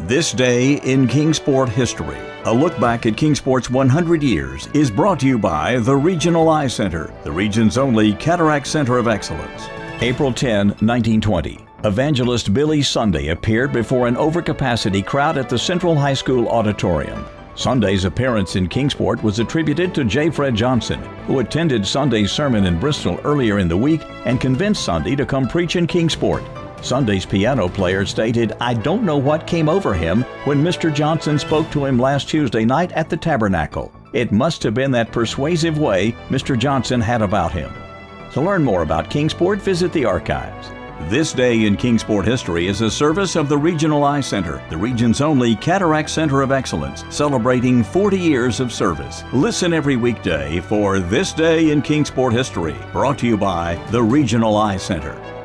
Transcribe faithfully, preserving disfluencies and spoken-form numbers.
This Day in Kingsport History. A look back at Kingsport's one hundred years is brought to you by the Regional Eye Center, the region's only cataract center of excellence. April tenth, nineteen twenty. Evangelist Billy Sunday appeared before an overcapacity crowd at the Central High School auditorium. Sunday's appearance in Kingsport was attributed to J. Fred Johnson, who attended Sunday's sermon in Bristol earlier in the week and convinced Sunday to come preach in Kingsport. Sunday's piano player stated, "I don't know what came over him when Mister Johnson spoke to him last Tuesday night at the Tabernacle. It must have been that persuasive way Mister Johnson had about him." To learn more about Kingsport, visit the archives. This Day in Kingsport History is a service of the Regional Eye Center, the region's only cataract center of excellence, celebrating forty years of service. Listen every weekday for This Day in Kingsport History, brought to you by the Regional Eye Center.